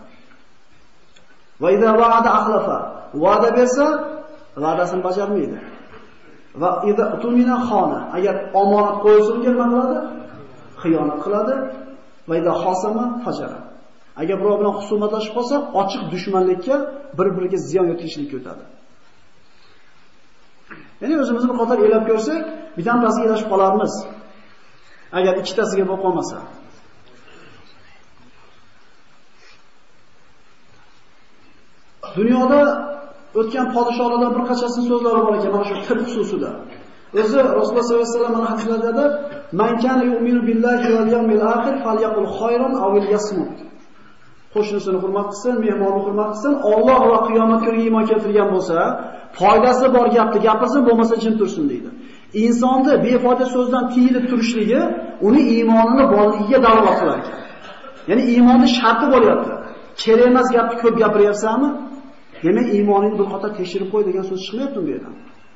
Va iza va'ada axlafa. Va'da bersa, va'dasini bajarmaydi. Va idza tumina xona, agar omonat qo'yilsa nima qiladi? Xiyonat qiladi. Va idza xosama fajara. Agar birov bilan husumatlashib qolsa, ochiq dushmanlikka, bir-biriga ziyon yetkazishlikka o'tadi. Ya'ni o'zimizni bir qator elab ko'rsak, bidan ba'ziga elashib qolarmiz. Agar ikkitasiga bo'lib qolmasa. Dunyoda o'tgan podshohlardan bir qanchasining so'zlari bor ekan, mana shu til xususida. O'zi Rasululloh sollallohu alayhi vasallam hadislarda "Man kana yu'minu billahi wal yawmil akhir falyaqul khayran aw yasmut." Qo'shnisini hurmat qilsin, mehmonni hurmat qilsin, Alloh va qiyomat kuniga iymon keltirgan bo'lsa, foydasi bor gapni gapirsin, bo'lmasa jim tursin deydi. Insonni befoyda so'zdan tiyilib turishligi uni iymonini borligiga dalolat qilar ekan. Ya'ni iymonning sharti bo'lyapti. Kerak emas gapni ko'p gapiryapsanmi? Demak, iymoningni bir qator tekshirib qo'y degan so'z chiqmayapti bu yerdan.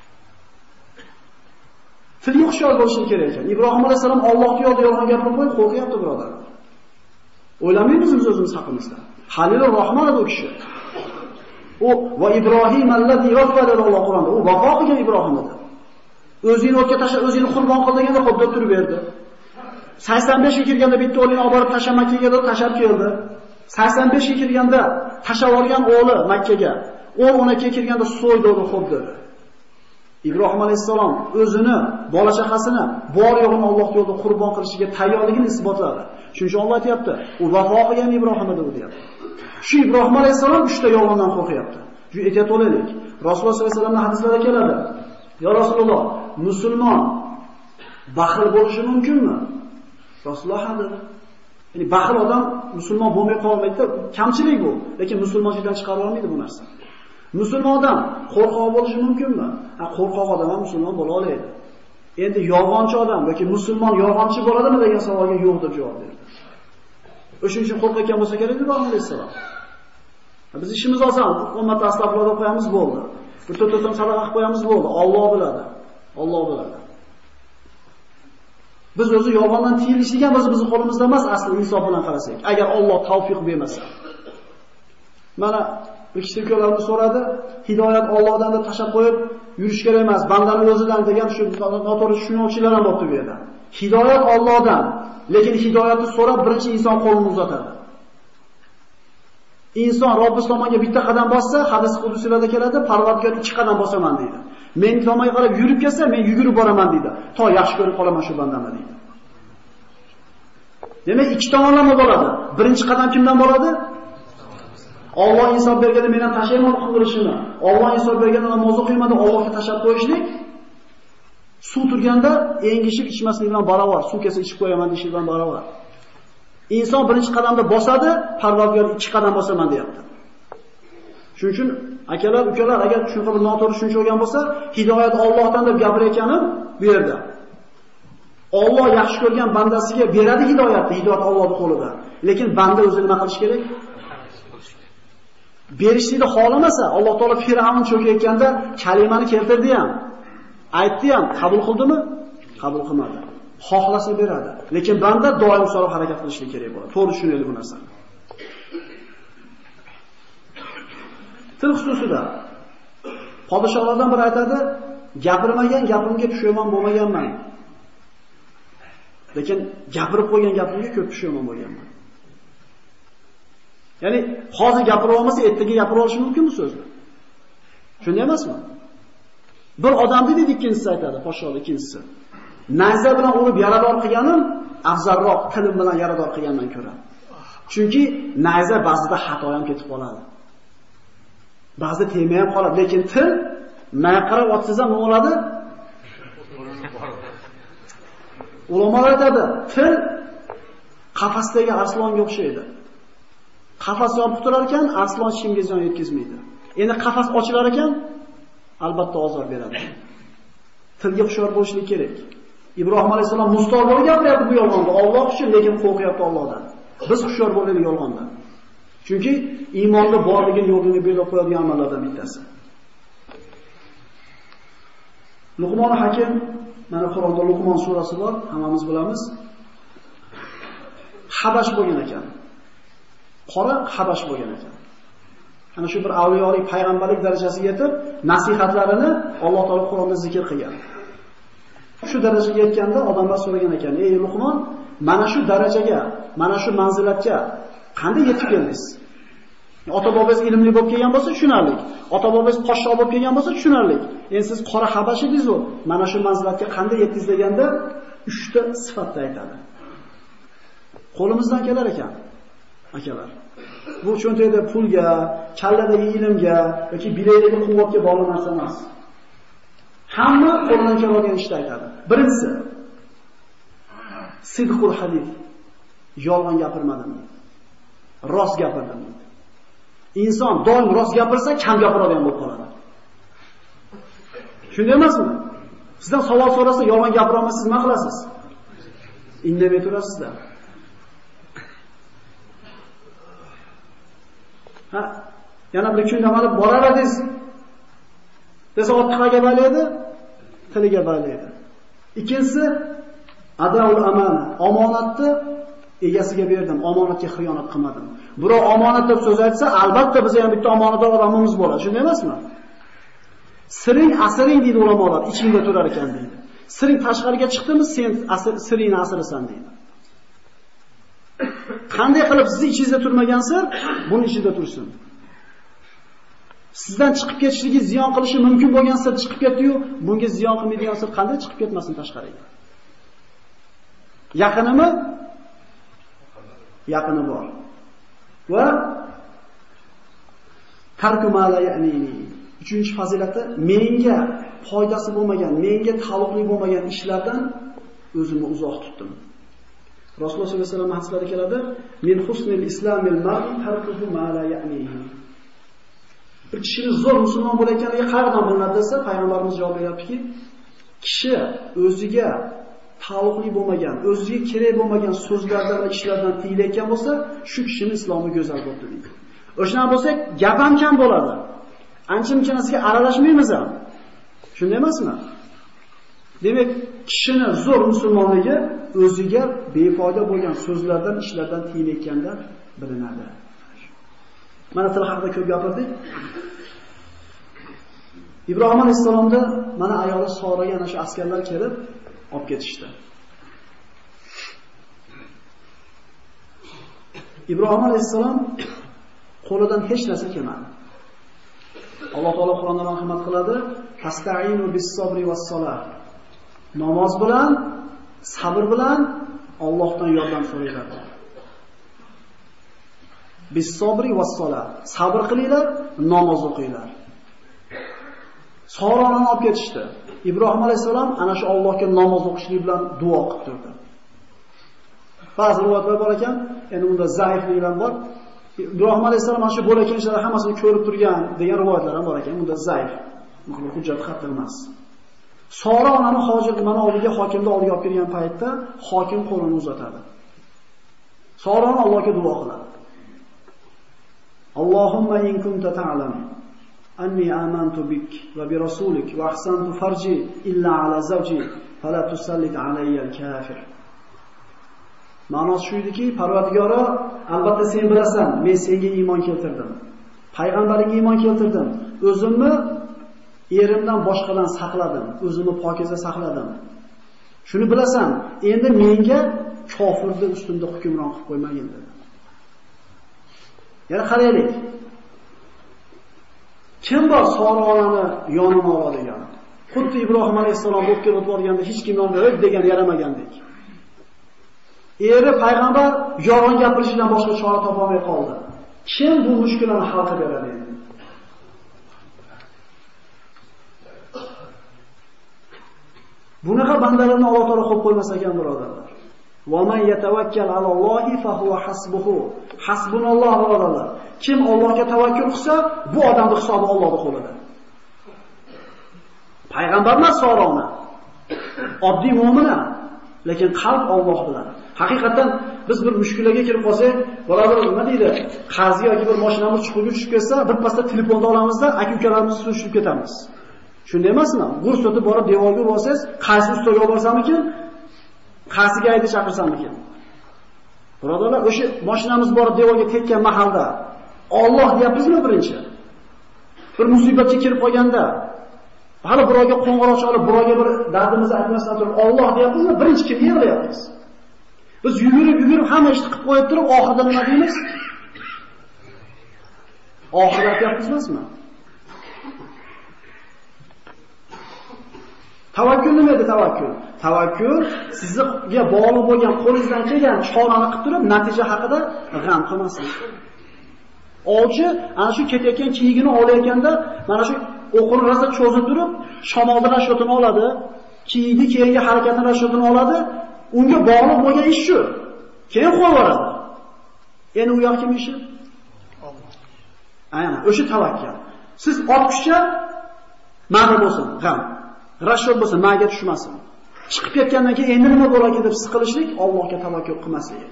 Tilga hushyor bo'lish kerak ekan. Ibrohim alayhisalom Allohning yo'lida yolg'on gapirib qo'yib qo'rqyapti birodar. O'ylamaymiz biz o'zimiz haqimizda. Halilur Rahmon edi u kishi. U va Ibrohim allazi yafada Alloh Qur'onda. U vafo qilgan Ibrohim edi. O'zini o'tga tashlab, o'zini qurbon qil deganda xuddi turib berdi. sakson besh ga kirganda bitta o'g'lini olib borib tashlab Makkaga deb tashlab keldi. sakson besh ga kirganda tashlab olgan o'g'li Makkaga, o'n o'n ikki ga kirganda so'ydi uni xo'p dedi. Ibrohim alayhisalom o'zini, bola chaqasini bor yo'g'ini Alloh yo'lida qurbon qilishiga tayyorligini isbotladi. Shuning uchun Alloh aytayapti, u vafo qilgan Ibrohim edi deyapti. Shu Ibrohim alayhisalom uchta yolg'ondan qo'rqyapti. Shu ehtiyot bo'laylik. Rasululloh sollallohu alayhi vasallamning hadislarida keladi. Ya Rasululloh, musulmon baxil bo'lishi mumkinmi? Rasululloh ha dedi. Ya'ni baxil odam musulmon bo'lmay qolmaydi, kamchilik bu, lekin musulmonlikdan chiqarib olmaydi bu narsa. Musulmon odam qo'rqoq bo'lishi mumkinmi? Ha, qo'rqoq odam ham musulmon bo'la oladi. Endi yolg'onchi odam yoki musulmon yolg'onchi bo'ladimi degan savolga yo'q deb javob berdi. O'shuning uchun qo'rqayotgan bo'lsa kerak deb alayhissalom. Biz ishimiz oson, ummat astag'firulloh deb qo'yamiz bo'ldi. Bir to'rtta sadaqa qilib qo'yamiz bo'ldi. Alloh biladi. Alloh biladi. Biz o'zi yolg'ondan tiyilishlik ham o'zi bizning qo'limizda emas, asli insof bilan qarasak. Agar Alloh tavfiq bermasa. Mana bir kishi ukalarni so'radi, hidoyat Allohdan deb tashab qo'yib yurish kerak emas, bandaning o'zidan degan shu noto'g'ri tushunuvchilar ham bor bu yerda. Hidoyat Allohdan, lekin hidoyatni so'rab birinchi inson qo'lini uzatadi. Inson Robbis tomonga bitta qadam bossa, hadis quduslarda keladi, Parvardigor ikki qadam bosaman deydi. Men tomonga qarab yurib kelsa, men yugurib boraman deydi. To yaxshi ko'rib qolaman shu bandamni deydi. Demak, ikki tomonlama bo'ladi. Birinchi qadam kimdan bo'ladi? Alloh insof berganda men ham tashlayman qilishini. Alloh insof berganda namoz o'qiymadi, Allohga tashab qo'yishlik. Suv turganda engishib ichmaslik bilan barobar, suv kelsa ichib qo'yaman deyish bilan barobar. Inson birinchi qadamda bosadi, Parvardigor ikki qadam bosaman deyapti. Shuning uchun akalar, ukalar agar shunaqa bir noto'g'ri tushuncha olgan bo'lsa, hidoyat Allohdan deb gapirayotganim bu yerda. Alloh yaxshi ko'rgan bandasiga beradi hidoyatni, hidoyat Allohning qo'lida. Lekin banda o'zi nima qilish kerak? Berishlikni xohlamasa, Alloh taolo Fir'avn cho'kayotganda kalimani keltirdi ham, aytdi ham, qabul qildimi? Qabul qilmadi. Xohlasa beradi. Lekin banda doim so'rab harakat qilishi kerak bo'ladi. To'g'ri tushunaylik bu narsani. Til xususida podshohlardan biri aytadi, gapirmagan gapimga pushaymon bo'lmaganman. Lekin gapirib qo'ygan gapimga ko'p pushaymon bo'lganman. Ya'ni hozir gapirib olmasa, ertaga gapirib olishi mumkin bu so'zni. Shunday emasmi? Bir odamni dedi, ikkinchisi aytadi, podshohlar ikkinchisi. Nayza bilan urib yarador qilganim afzalroq tilim bilan yarador qilgandan ko'ra. Chunki nayza ba'zida xato ham ketib qoladi. Ba'zida tegmay ham qoladi, lekin til mayqarab otsangiz ham nima bo'ladi? Ulamolar aytadi, til qafasdagi arslonga o'xshaydi. Qafas yopib turar ekan, arslon hech kimga ziyon yetkazmaydi. Endi qafas ochilar ekan, albatta ozor beradi. Tilga hushyor bo'lishlik kerak. Ibrohim alayhisalom mustor bo'lib gapiryapti bu yolg'onda, Alloh uchun, lekin qo'rqyapti Allohdan. Biz hushyor bo'laylik yolg'ondan. Chunki iymonda borligini yo'lini belgilab qo'yadigan amallardan bittasi. Luqmon Hakim, mana Qur'onda Luqmon surasi bor, hammamiz bilamiz. Habash bo'lgan ekan. Qora Habash bo'lgan ekan. ana shu bir avliyolik, payg'ambarlik darajasiga yetib, nasihatlarini Alloh taolo Qur'onda zikr qilgan. Shu darajaga yetganda odamlar so'ragan ekan: "Ey Luqmon, mana shu darajaga, mana shu manzilatga qanday yetib keldingiz?" Ota-bobongiz ilmli bo'lib kelgan bo'lsa tushunarli. Ota-bobongiz podshoh bo'lib kelgan bo'lsa tushunarli. Endi siz qora habash edingiz-ku, mana shu manzilatga qanday yetdingiz deganda uchta sifatni aytadi. Qo'limizdan kelar ekan, akalar. Bu cho'ntakda pulga, kalladagi ilmga yoki bilakdagi quvvatga bog'liq narsa emas. Hamma qo'ldan keladigan ishni aytadi. Birinchisi sidqul hadis. Yolg'on gapirmadim. Rost gapirdim. Inson doim rost gapirsa, kam gapiradigan bo'lib qoladi. Shunday emasmi? Sizdan savol so'rasa, yolg'on gapira olmasangiz nima qilasiz? Indamay turasizda. Ha, yana bir kun damalib borar edingiz. Desa otqiga balaydi, tiliga balaydi. Ikkinchisi adaul amana, omonatni egasiga berdim, omonatga xiyonat qilmadim. Birov omonat deb so'z aytsa, albatta biz ham bitta omonatdor odamimiz bo'ladi, shunday emasmi? Siring asring deydi ulamolar, ichingda turar ekan deydi. Siring tashqariga chiqdimi, sen asr siringni asrasan deydi. Qanday qilib sizni ichingizda turmagan sir, buni ichida tursin. Sizdan chiqib ketishligi ziyon qilishi mumkin bo'lgan sir chiqib ketdi-yu, bunga ziyon qilmaydigan sir qanday chiqib ketmasin tashqariga? Yaqinimi? Yaqini bor. Va tarku ma la ya'nini. Uchinchi fazilati menga foydasi bo'lmagan, menga taalluqli bo'lmagan ishlardan o'zimni uzoq tutdim. Rasululloh sollallohu alayhi vasallam hadislarida keladi: "Min husnil islamil mar'i tarkuhu ma la ya'nihi." Bir kishini zo'r musulmon bo'layotganiga qayerdan bilinadi desa, payg'ambarimiz javob beryaptiki, kishi o'ziga taalluqli bo'lmagan, o'ziga kerak bo'lmagan so'zlardan va ishlardan tiyilayotgan bo'lsa, shu kishining islomi go'zal bo'ldi deydi. O'shanaqa bo'lsa, gap ham kam bo'ladi. Ancha-munchasiga aralashmaymiz ham. Shunday emasmi? Demak, kishini zo'r musulmonligi o'ziga befoyda bo'lgan so'zlardan, ishlardan tiyilayotganda bilinadi. Mana til haqida ko'p gapirdik. Ibrohim alayhisalomda mana ayoli Soraga ana shu askarlar kelib olib ketishdi. Ibrohim alayhisalom qo'lidan hech narsa kelmadi. Alloh taolo Qur'onda marhamat qiladi: "Fasta'inu bis-sabri was-salah." Namoz bilan, sabr bilan Allohdan yordam so'ranglar. Bis-sabri was-salah. Sabr qilinglar, namoz o'qinglar. Soroni olib ketishdi. Ibrohim alayhisalom ana shu Allohga namoz o'qishlik bilan duo qilib turdi. Ba'zi rivoyatlar bor ekan, endi unda zaifliklar bor. Ibrohim alayhisalom mana shu bo'layotgan ishlar hammasini ko'rib turgan degan rivoyatlar ham bor ekan. Unda zaif. Muhim hujjat xatda emas. Sora onani hojat mana oldiga hokimni oldiga olib kelgan paytda hokim qo'lini uzatadi. Soroni Allohga duo qiladi. Allohumma in kunta ta'lam anni amantu bik va bi rasulik va ahsantu farji illa ala zawji fala tusallit alayya al-kafir. Ma'nosi shu ediki, Parvardigoro, albatta sen bilasan, men senga iymon keltirdim. Payg'ambaringga iymon keltirdim. O'zimni erimdan boshqadan saqladim, o'zimni pokiza saqladim. Shuni bilasan, endi menga kofirni ustimda hukmron qilib qo'ymagin dedi. Yana qaraylik. Kim bor Sora onani yonima oladigan? Xuddi Ibrohim alayhisalom bo'lib kelib o'tganda hech kim yonida yo'q degan yaramagandek. Eri payg'ambar yolg'on gapirishidan boshqa chora topa olmay qoldi. Kim bu mushkullarni hal qilib beradi endi? Bunaqa bandalarni Alloh taolo qo'yib qo'ymas ekan, birodarlar. Va man yatawakkal alallohi fa huwa hasbuhu. Hasbunalloh, birodarlar. Kim Allohga tavakkul qilsa, bu odamning hisobi Allohning qo'lida. Payg'ambar emas Sorona. Oddiy mu'mina, lekin qalb Alloh bilan. Haqiqatan biz bir mushkulaga kirib qolsak, birodar nima deydi? Qarzi yoki bir mashinamiz chuqurga tushib ketsa, bir pasda telefonni olamizda aka-ukalarimizni surishib ketamiz. Shunday emasmi? Gurs o'tib borib devorga urib olsangiz, qaysi ustoga olib borsammikin? Qaysiga ayda chaqirsammikin? Birodarlar, o'sha mashinamiz borib devorga tekkan mahalda Alloh deyapmizmi birinchi? bir musibatga kirib qolganda, hali birovga qo'ng'iroq chalib, birovga bir dardimizni aytmasdan turib, Alloh deyapmizmi? Birinchi kim yig'layapmiz? Biz yugurib, yugurib hamma ishni qilib qo'yib turib, oxirida nima deymiz? Oxirida aytyapmizmi? Tavakkul nima edi tavakkul? Tavakkul sizga bog'liq bo'lgan qo'lingizdan kelgan chorani qilib turib, natija haqida g'am qilmaslik. Ovchi ana shu ketayotgan kiyigini olayotganda, mana shu o'qini rosa cho'zib turib, shamolda rashotini oladi, kiyikni keyingi harakatini rashotini oladi, unga bog'liq bo'lgan ish shu. Keyin qo'yvoradi. Endi u yoq kim ishi? Alloh. Aynan, o'sha tavakkul. Siz otqushcha mag'rur bo'lsin, g'am. Rashot bo'lsa, maga tushmasin. Chiqib ketgandan keyin endi nima bo'larkan deb siqilishlik, Allohga tavakkul qilmaslik.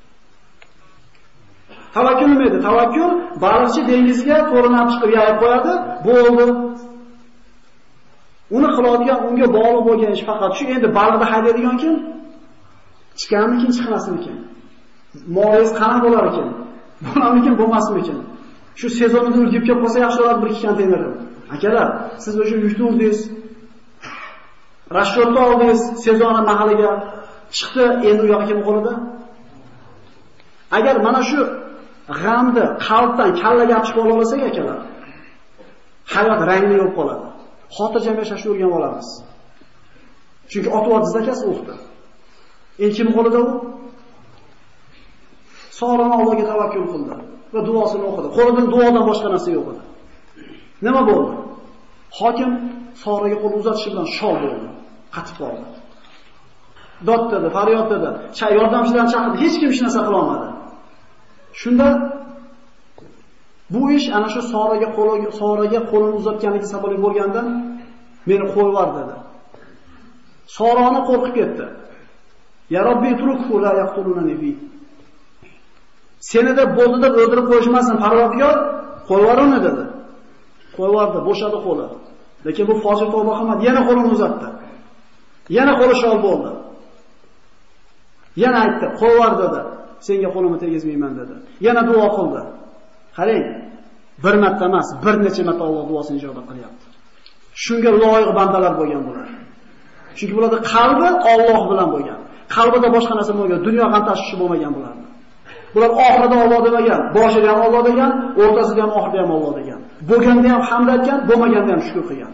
Tavakkul nima edi? Tavakkul baliqchi dengizga to'rinab chiqib yayib qo'yadi, bo'ldi. Uni qiladigan, unga bog'liq bo'lgan ish faqat shu. Endi baliqni haydaydigan kim? Chiqarmikin, chiqmasmikin? Moringiz qanaqa bo'lar ekan? Bo'larmikin, bo'lmasmikin? Shu sezonida ulgib kelib qolsa yaxshiroq bir ikki konteynerni. Akalar, siz o'sha yukni urdingiz. Rashotni oldingiz, sezoni mahaliga chiqdi, endi u yoqqa kim qo'lida? Agar mana shu g'amni qalbdan kallaga olib chiqib olsak akalar, hayot rangi yo'q qoladi. Xotirjam yashashni o'rganib olamiz. Chunki otib zakasi o'qdi. Endi kim qo'lida u? So'rani Allohga tavakkul qildi va duosini o'qidi. Qo'lida duodan boshqa narsa yo'q edi. Nima bo'ldi? Hokim So'raga qo'l uzatishi bilan shol bo'ldi. Qatib qoldi. Dod dedi, faryod dedi. Chay yordamchilarni chaqirdi, hech kim hech narsa qila olmadi. Shunda bu ish ana shu So'raga qo'liga So'raga qo'lini uzatganligi sababli bo'lgandan meni qo'yib yubor dedi. So'rani qo'rqib ketdi. Ya Robbi turukhu la yaqtulunani fi. Seni deb bo'ldi deb o'ldirib qo'yishmasin, Parvardigor, qo'yib yuboruni dedi. Qo'yib yubordi, bo'shadi qo'li. Lekin bu fojir tavba qilmadi, yana qo'lini uzatdi. Yana qo'li shol bo'ldi. Yana aytdi, qo'yib yubor dedi. Senga qo'limni tegizmayman dedi. Yana duo qildi. Qarang, bir marta emas, bir necha marta Alloh duosini ijobat qilyapti. Shunga loyiq bandalar bo'lgan bular. Chunki bularda qalbi Alloh bilan bo'lgan. Qalbida boshqa narsa bo'lmagan, dunyo g'am tashvishi bo'lmagan bularning. Bular oxirida Alloh demagan, boshida ham Alloh degan, o'rtasida ham oxirida ham Alloh degan. Bo'lganda ham hamd aytgan, bo'lmaganda ham shukr qilgan.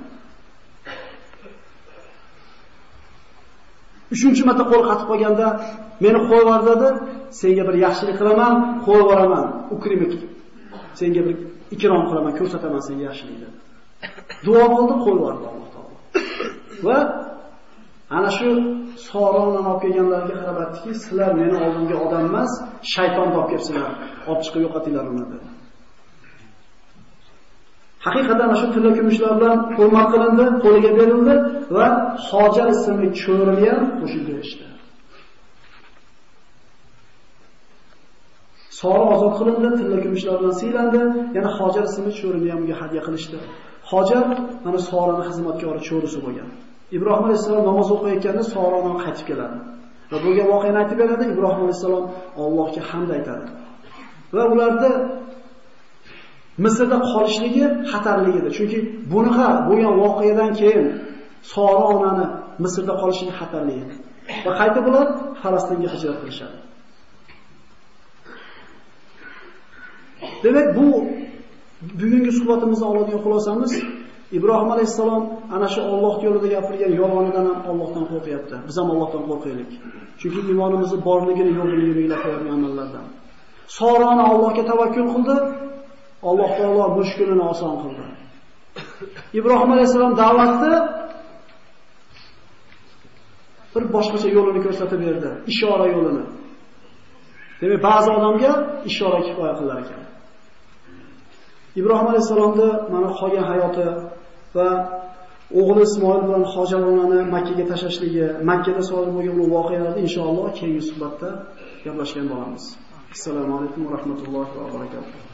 uchinchi marta qo'l qatib qolganda meni qo'yib yubor dedi, senga bir yaxshilik qilaman, qo'yib yuboraman, ukrimik. Senga bir ikrom qilaman, ko'rsataman senga yaxshilikni. Duo qildi, qo'yib yubordi Alloh taolo. Va ana shu So'roni olib kelganlarga qarab aytdiki, sizlar meni oldimga odam emas, shayton olib kelibsizlar. Olib chiqib yo'qotinglar uni dedi. Haqiqatan ana shu tilla kumushlar bilan hurmat qilindi, qo'liga berildi va Hojar ismli cho'rini ham qo'shib berishdi. So'ra ozod qilindi, tilla kumushlar bilan siylandi, yana Hojar ismli cho'rini ham unga hadya qilishdi. Hojar mana So'raning xizmatkori cho'risi bo'lgan. Ibrohim alayhisalom namoz o'qiyotganda So'radan qaytib keladi. Va bo'lgan voqeani aytib beradi. Ibrohim alayhisalom Allohga hamd aytadi. Va ularda Misrda qolishligi xatarli edi. Chunki bunaqa bo'lgan voqeadan keyin So'ra onani Misrda qolishligi xatarli edi. Va qayta bular Falastinga hijrat qilishadi. Demak, bu bugungi suhbatimizda oladigan xulosamiz Ibrohim alayhisalom ana shu Alloh yo'lida gapirgan yolg'onidan ham Allohdan qo'rqyapti. Biz ham Allohdan qo'rqaylik. Chunki iymonimizni borligini yo'lini yo'lga qo'yadigan amallardan. So'rani Allohga tavakkul qildi. Alloh taolo mushkulini oson qildi. Ibrohim alayhisalom da'vatni bir boshqacha yo'lini ko'rsatib berdi, ishora yo'lini. Demak, ba'zi odamga ishora kifoya qilar ekan. Ibrohim alayhisalomning mana qolgan hayoti va o'g'li Ismoil bilan Hojar onani Makka ga tashlashligi, Makka da sodir bo'lgan bu voqealarni inshaalloh keyingi suhbatda gaplashgan bo'lamiz. Assalomu alaykum va rahmatullohi va barakatuh.